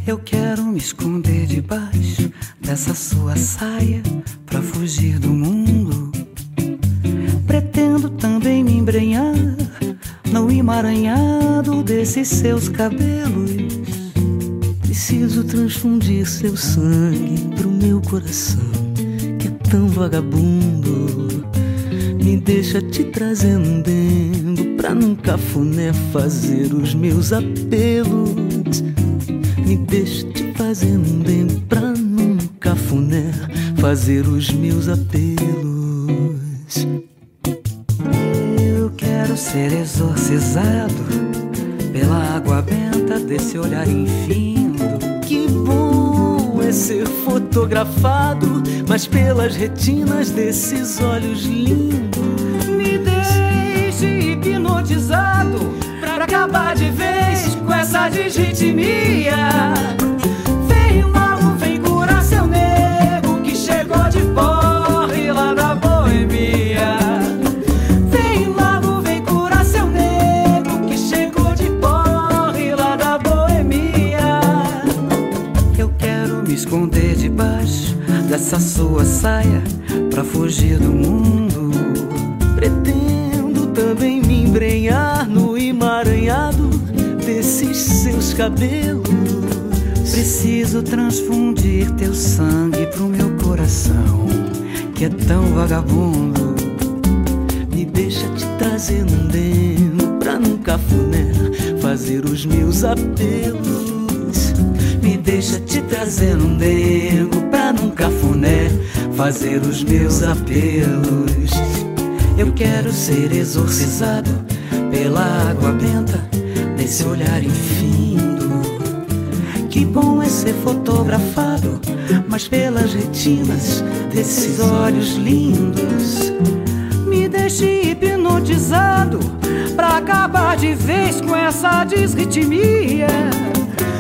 Eu quero me esconder debaixo dessa sua saia pra fugir do mundo. Pretendo também me embrenhar no emaranhado desses seus cabelos. Preciso transfundir seu sangue pro meu coração, que é tão vagabundo. Me deixa te trazendo pra num cafuné fazer os meus apelos. Me deixa te fazendo pra num cafuné fazer os meus apelos. Eu quero ser exorcizado pela água benta desse olhar infindo. Que bom é ser fotografado, mas pelas retinas desses olhos lindos. Me deixe hipnotizado pra acabar de vez com essa desritmia. Vem logo, vem curar seu nego que chegou de porre lá da boemia. Vem logo, vem curar seu nego que chegou de porre lá da boemia. Eu quero me esconder debaixo dessa sua saia pra fugir do mundo. Pretendo também me embrenhar no emaranhado desses seus cabelos. Preciso transfundir teu sangue pro meu coração, que é tão vagabundo. Me deixa te trazendo pra num cafuné fazer os meus apelos. Me deixa te trazendo pra num cafuné fazer os meus apelos. Eu quero ser exorcizado pela água benta desse olhar infindo. Que bom é ser fotografado, mas pelas retinas desses olhos lindos. Me deixe hipnotizado pra acabar de vez com essa desritmia.